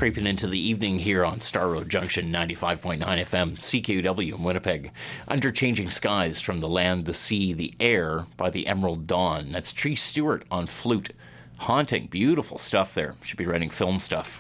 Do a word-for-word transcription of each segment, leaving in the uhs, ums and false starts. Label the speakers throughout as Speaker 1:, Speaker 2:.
Speaker 1: creeping into the evening here on Star Road Junction, ninety-five point nine F M, C K U W in Winnipeg. Under Changing Skies from the Land, the Sea, the Air by the Emerald Dawn. That's Tree Stewart on flute. Haunting, beautiful stuff there. Should be writing film stuff.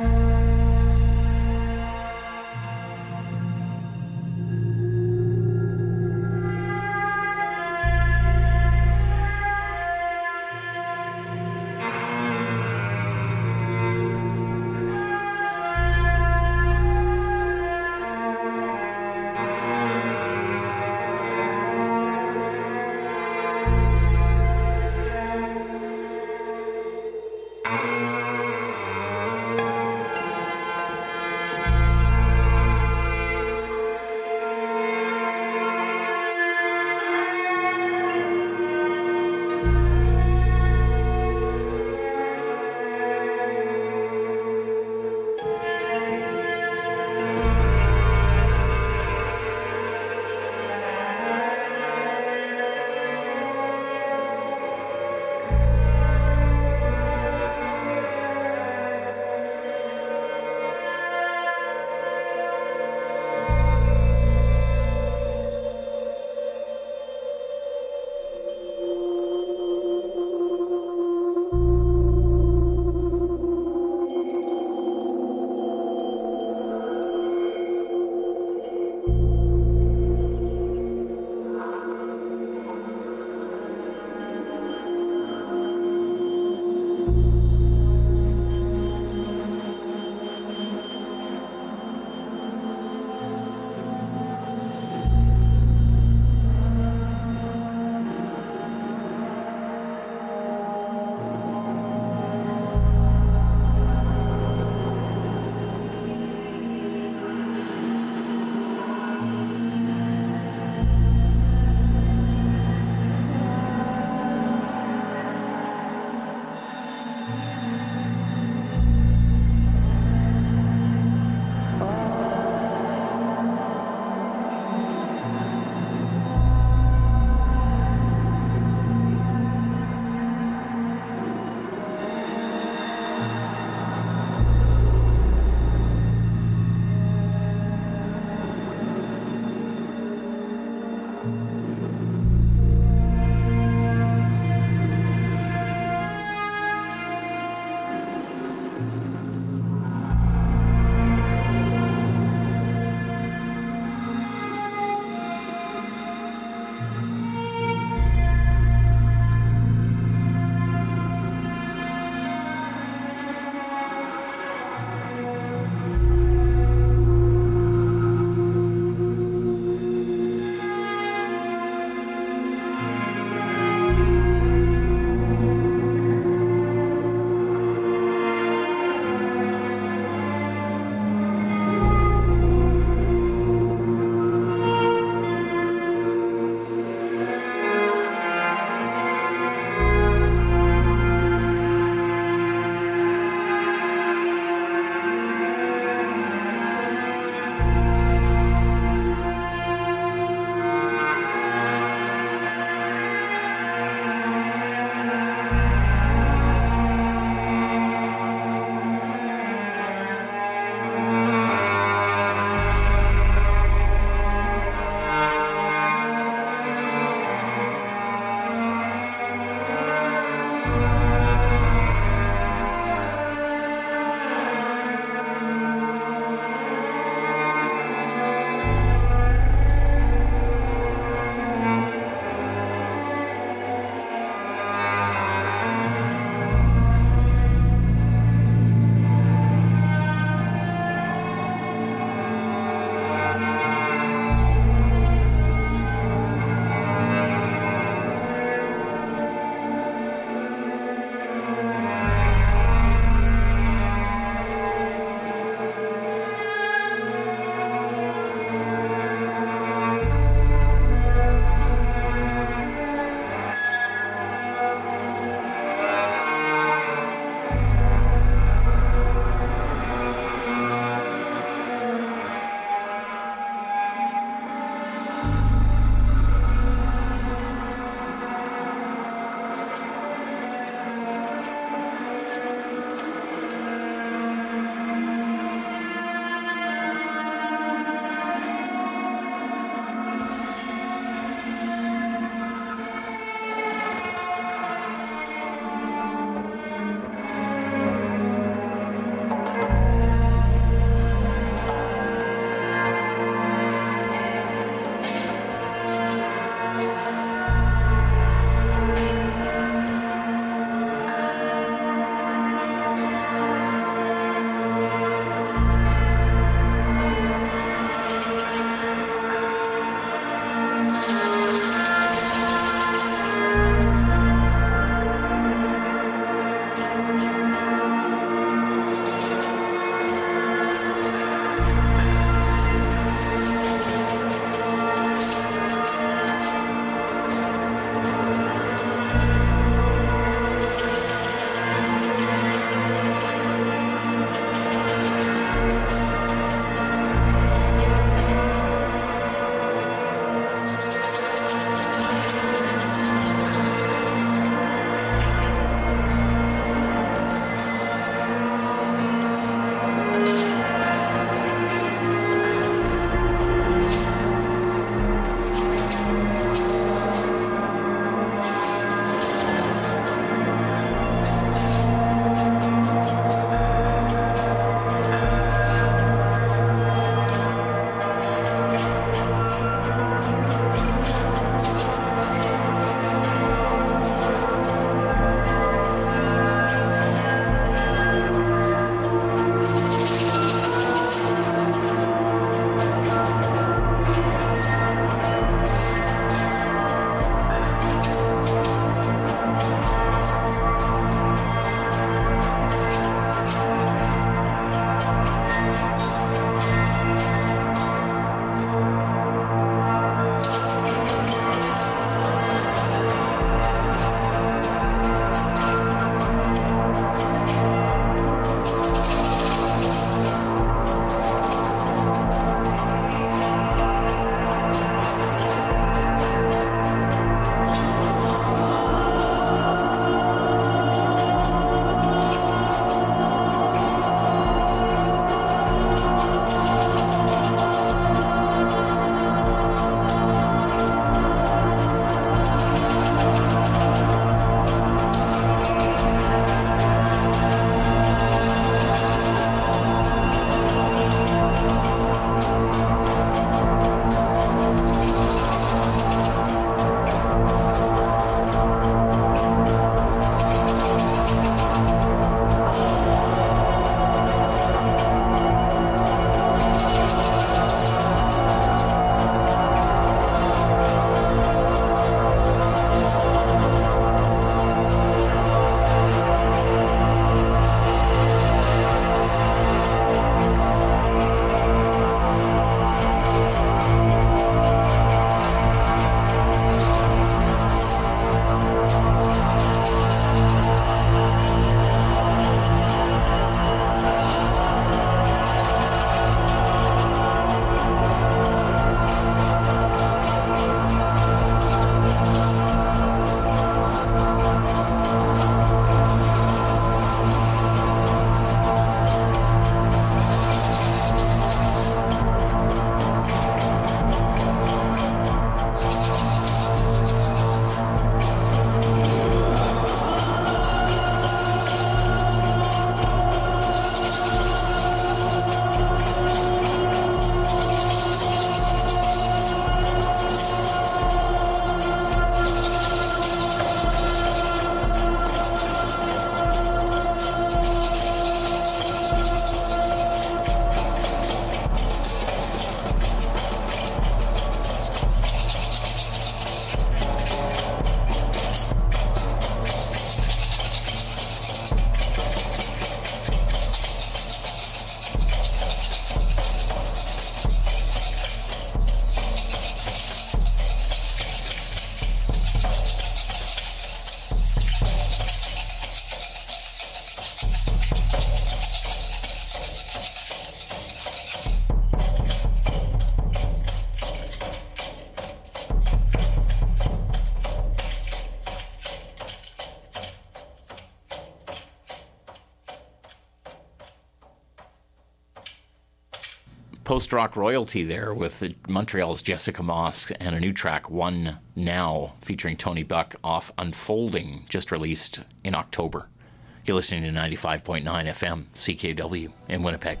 Speaker 1: post-rock royalty there with the Montreal's Jessica Moss and a new track, One Now, featuring Tony Buck off Unfolding, just released in October. You're listening to ninety-five point nine F M, C K W in Winnipeg.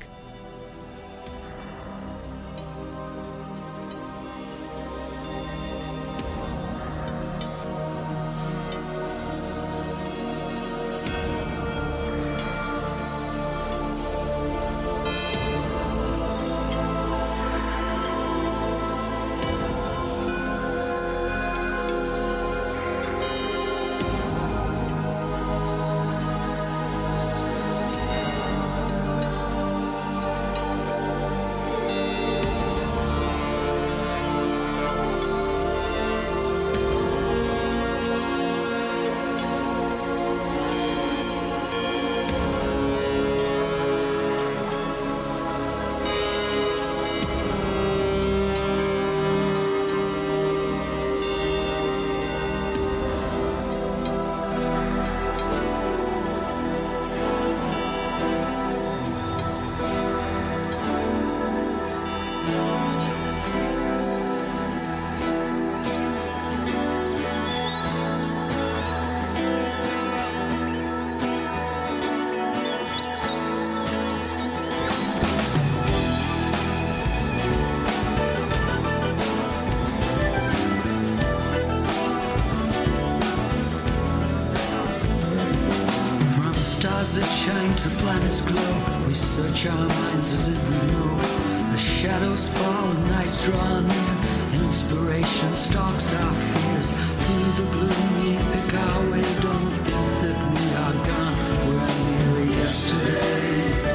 Speaker 2: That shine to planets glow, we search our minds as if we know. The shadows fall, the nights draw near, inspiration stalks our fears. Through the gloom we pick our way, don't think that we are gone, we're merely yesterday.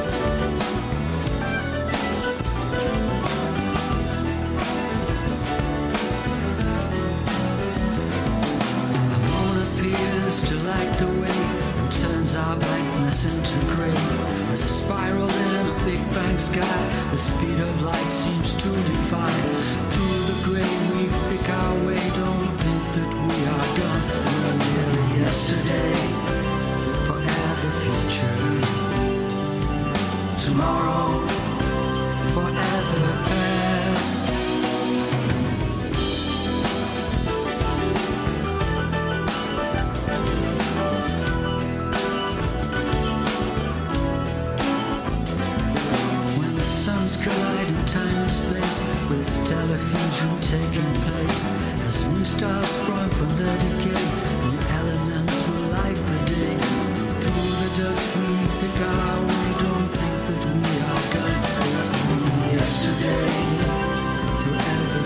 Speaker 2: The moon appears to light the way, turns our blankness into grey. A spiral in a big bang sky, the speed of light seems to defy. Through the grey we pick our way, don't think that we are gone, we're merely yesterday. Forever future, tomorrow, forever past. Collide in time and space, with telefusion taking place. As new stars form from the decay, new elements will light the day. Through the dust we pick our way, don't think that we are gone, we're only yesterday. Forever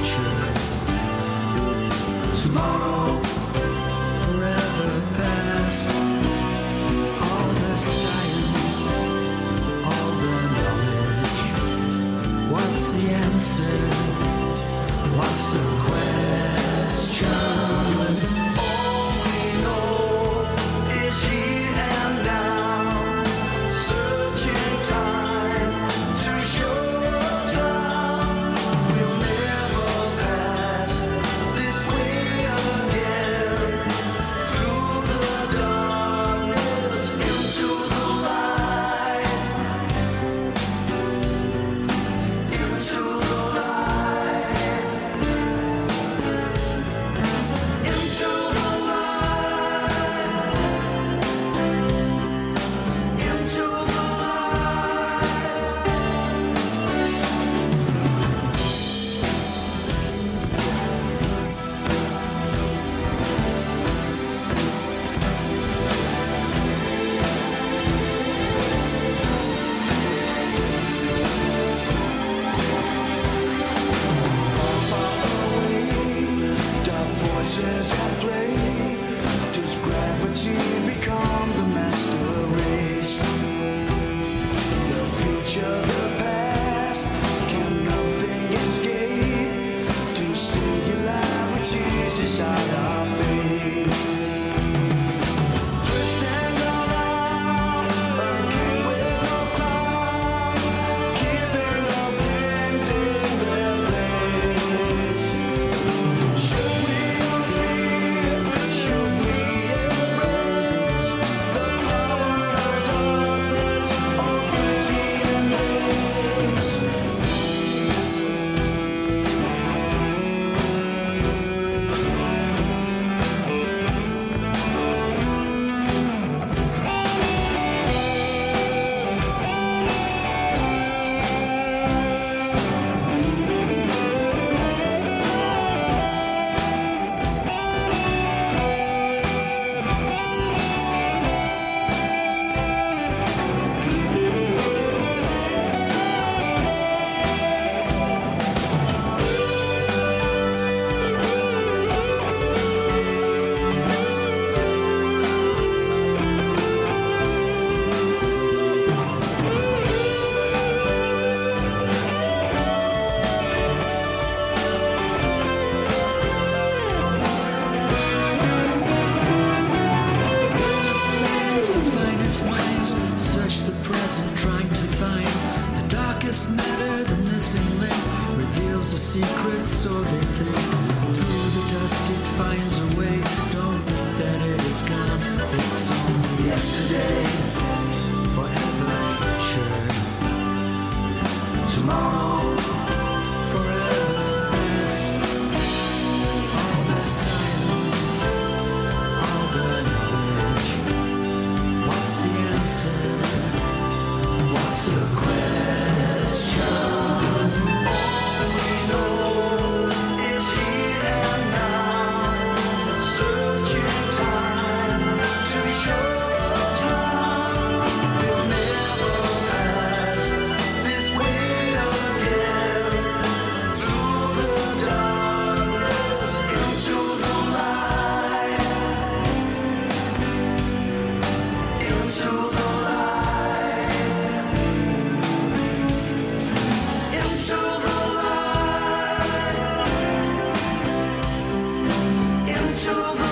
Speaker 2: future, tomorrow, forever past. All the science, all the knowledge, what's the answer? What's the question? All we know is here and now. So so they think. Through the dust it finds a way. Don't think that it is gone. It's only yesterday, forever future. Tomorrow, forever past. All the silence, all the knowledge. What's the answer? What's the question? All we know is here and now. Searching time to be sure of time. We'll never pass this way again. Through the darkness into the light. Into the light. Into the light. Into the light.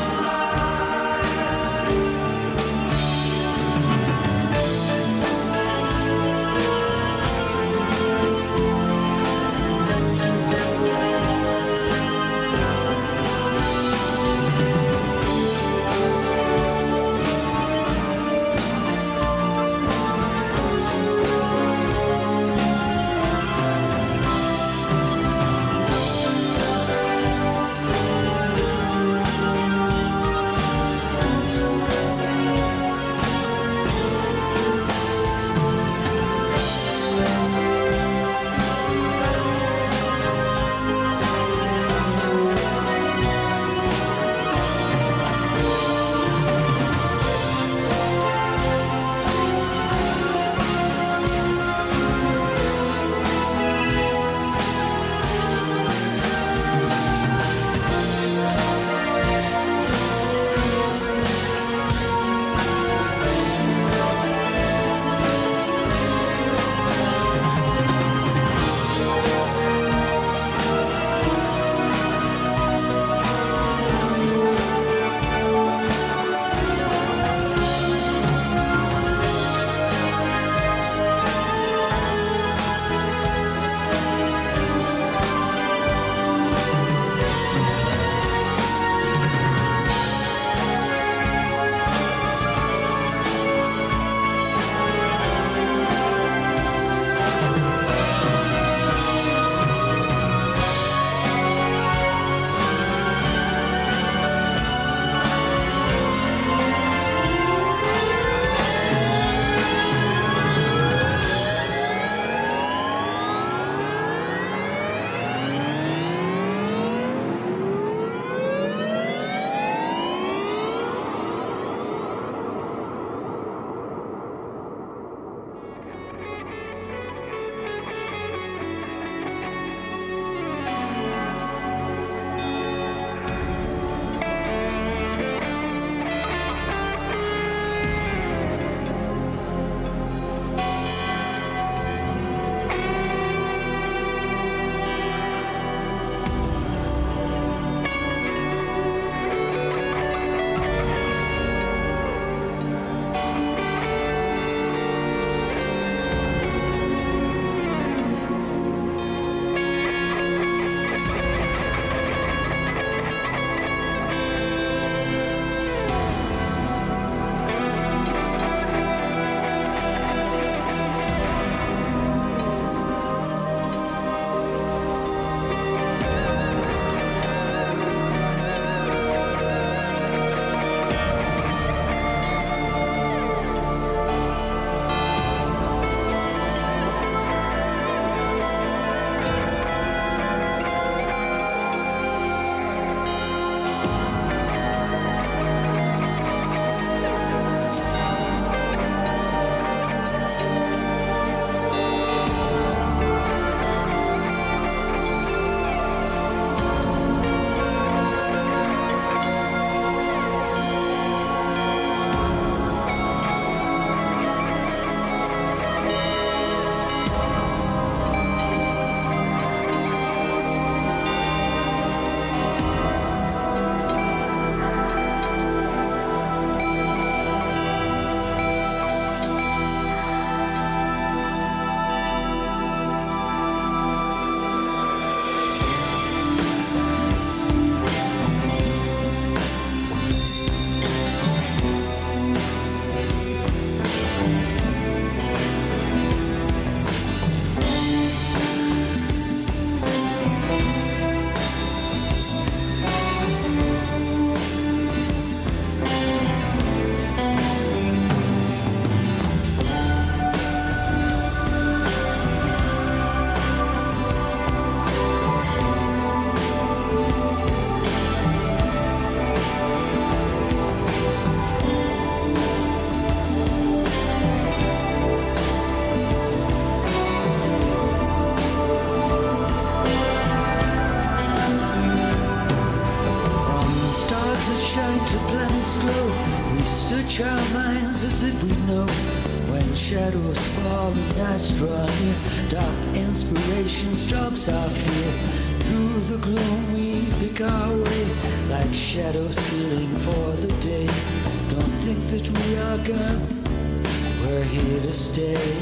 Speaker 2: if we know when shadows fall and nights draw near. Dark inspiration strokes our fear. Through the gloom we pick our way, like shadows feeling for the day. Don't think that we are gone, we're here to stay.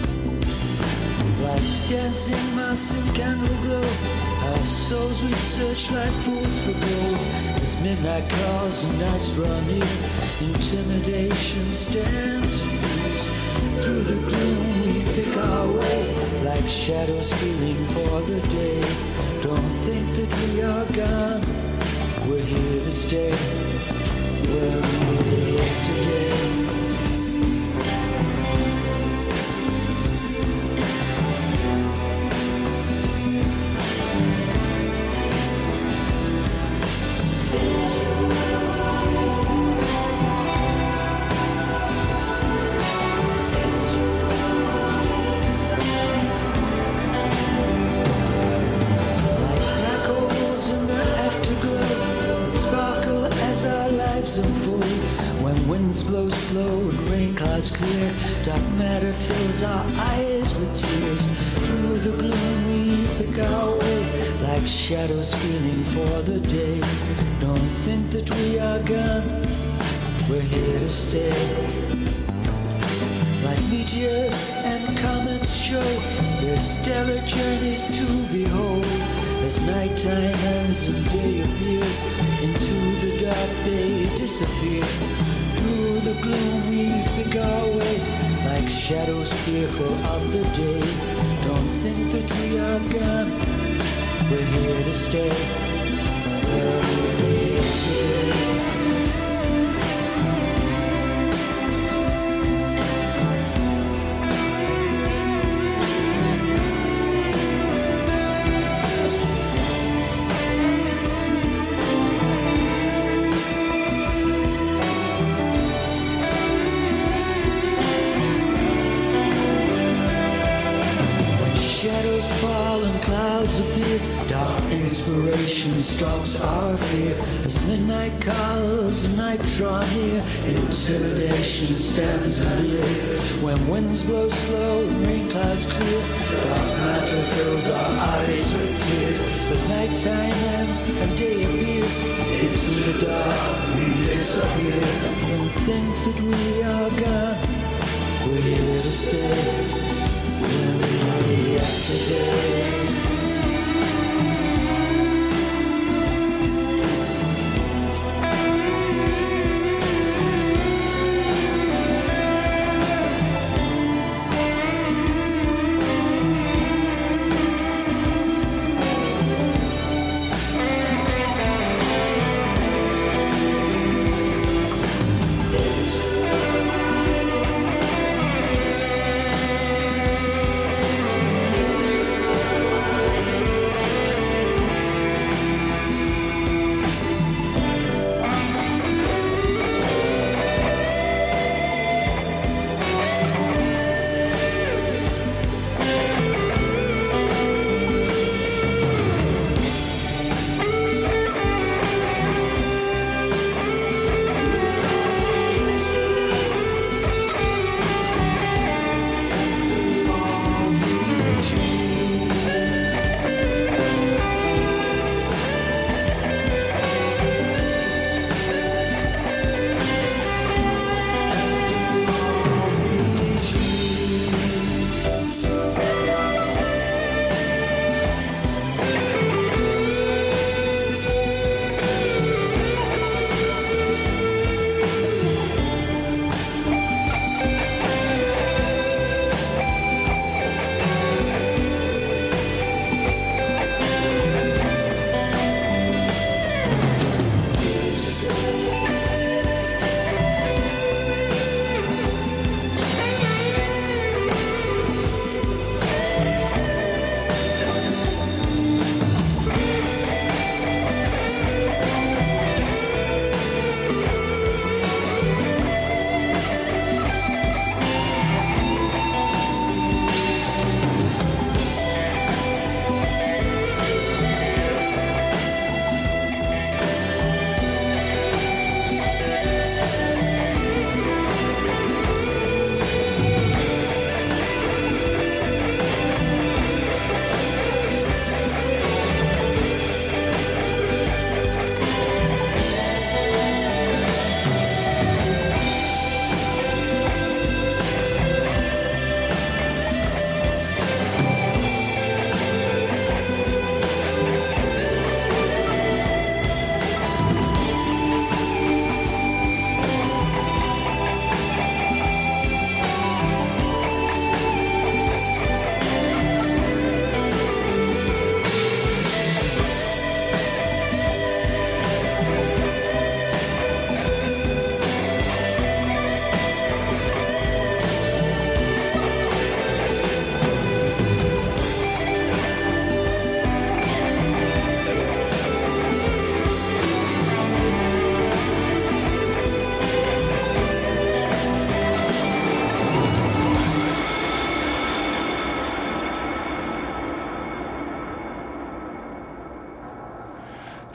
Speaker 2: Like dancing mouse in candle glow, our souls we search like fools for gold. As midnight calls and nights draw near, intimidation stands fierce. Through the gloom we pick our way, like shadows feeling for the day. Don't think that we are gone, we're here to stay. We're here today. Blow slow and rain clouds clear. Dark matter fills our eyes with tears. Through the gloom we pick our way, like shadows feeling for the day. Don't think that we are gone, we're here to stay. Like meteors and comets show their stellar journeys to behold. As nighttime ends and day appears, into the dark they disappear. Through the gloom we pick our way, like shadows fearful of the day. Don't think that we are gone, we're here to stay. We're here today. Dark inspiration stalks our fear. As midnight calls and night draw near, intimidation stands and leers. When winds blow slow and rain clouds clear, dark matter fills our eyes with tears. As nighttime ends and day appears, into the dark we disappear. Don't think that we are gone, we're here to stay. We're here yesterday.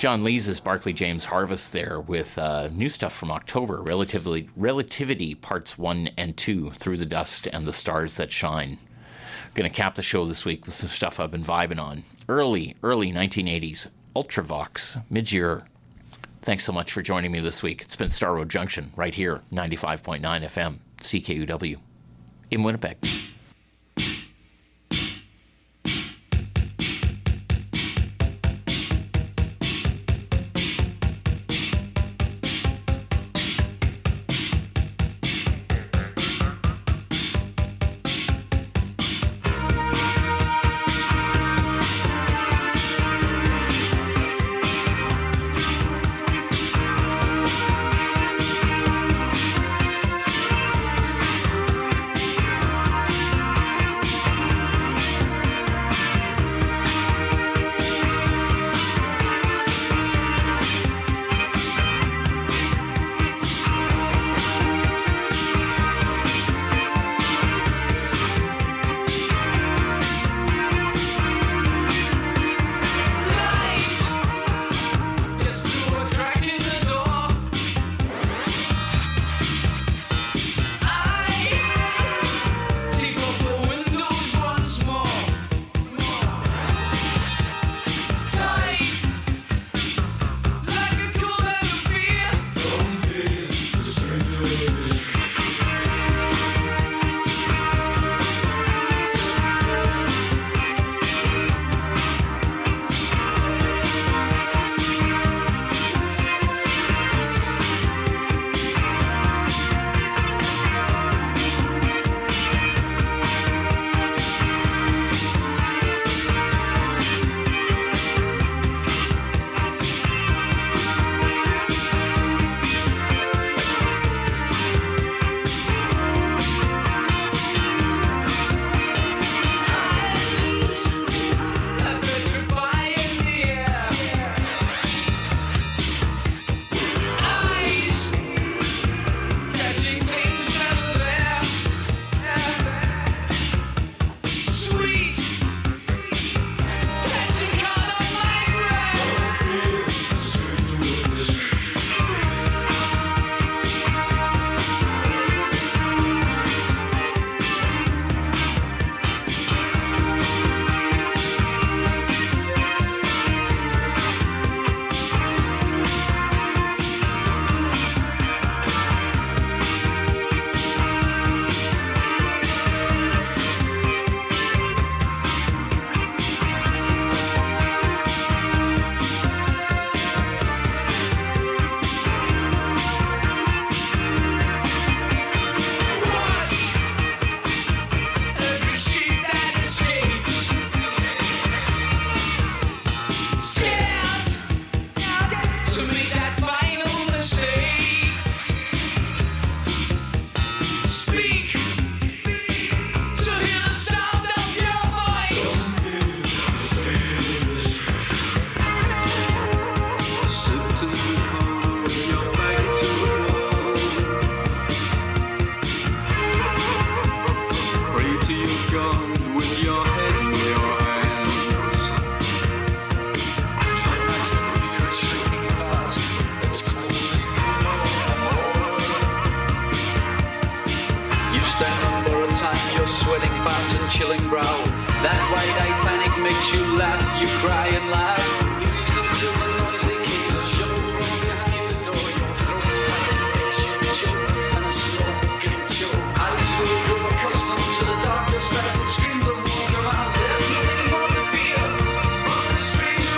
Speaker 1: John Lees' Barclay James Harvest there with uh, new stuff from October, Relativity, Relativity Parts one and two, Through the Dust and the Stars That Shine. Going to cap the show this week with some stuff I've been vibing on. Early, early nineteen eighties, Ultravox, Midyear. Thanks so much for joining me this week. It's been Star Road Junction right here, ninety-five point nine F M, C K U W, in Winnipeg.
Speaker 3: Chilling brow. That wide-eyed panic makes you laugh. You cry and laugh. Until the noisy keys are shoved from behind the door. Your throat is tight and makes you choke. And a slow game choke. Eyes will grow accustomed to the darkness that would scream the wrong command. There's nothing more to fear for the stranger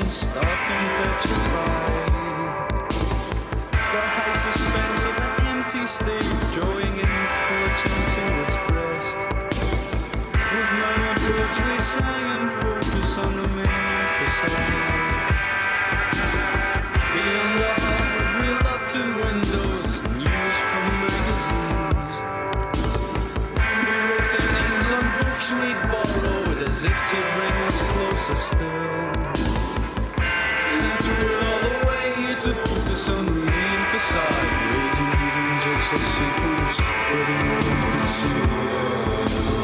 Speaker 3: and stark and petrified. The high suspense of an empty stage, drawing in clutching to its breast. With no approach we sang and focus on the main facade. Beyond the heart of reluctant windows, news from magazines. We wrote their names on books we'd borrowed, as if to bring us closer still. And threw it all away to focus on the main facade. Raging even jokes of sequels, where the world could see.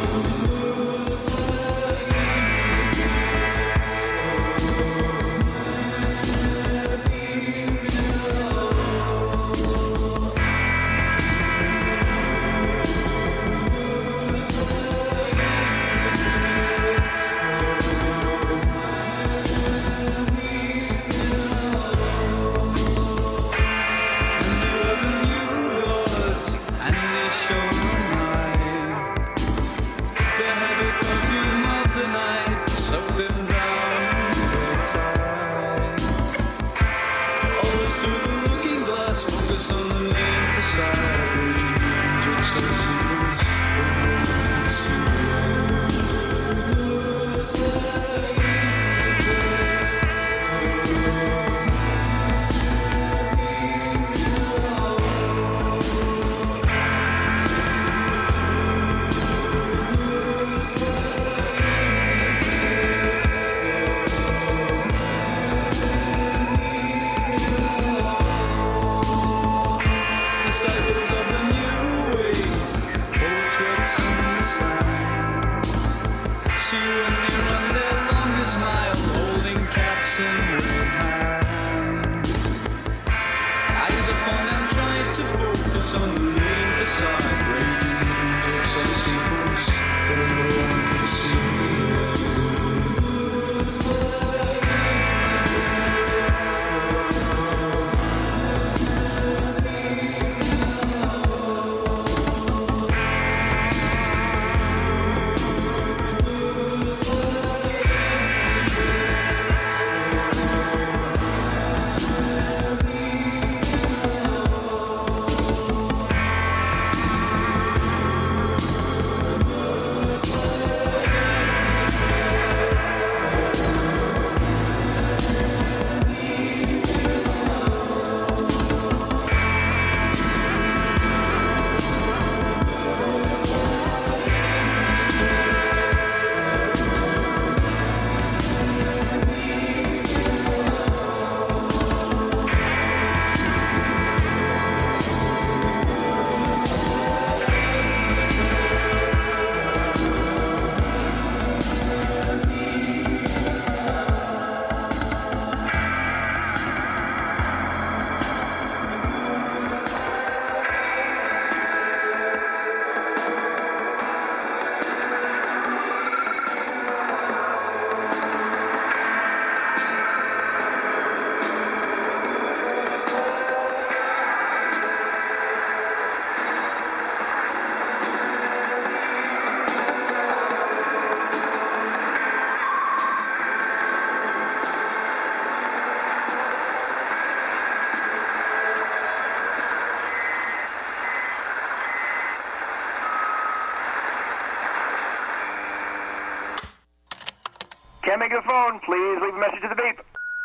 Speaker 4: Can't make the phone. Please leave a message to the beep.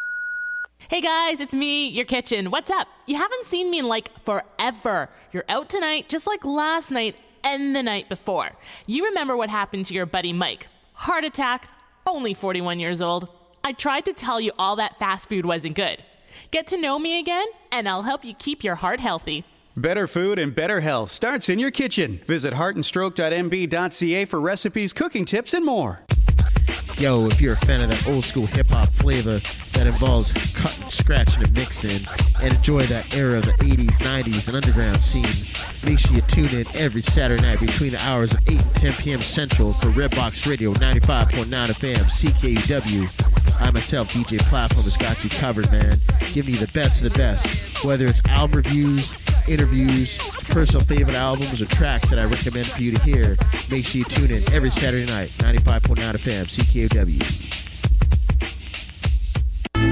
Speaker 5: Hey guys, it's me, your kitchen. What's up? You haven't seen me in like forever. You're out tonight just like last night and the night before. You remember what happened to your buddy Mike. Heart attack, only forty-one years old. I tried to tell you all that fast food wasn't good. Get to know me again, and I'll help you keep your heart healthy.
Speaker 6: Better food and better health starts in your kitchen. Visit heart and stroke dot m b dot c a for recipes, cooking tips, and more.
Speaker 7: Yo, if you're a fan of that old school hip-hop flavor that involves cutting, scratching, and mixing, and enjoy that era of the eighties, nineties, and underground scene, make sure you tune in every Saturday night between the hours of eight and ten p.m. Central for Redbox Radio ninety-five point nine F M, C K U W. I myself, D J Platform, has got you covered, man. Give me the best of the best, whether it's album reviews, interviews, personal favorite albums, or tracks that I recommend for you to hear. Make sure you tune in every Saturday night, ninety-five point nine F M, C K U W.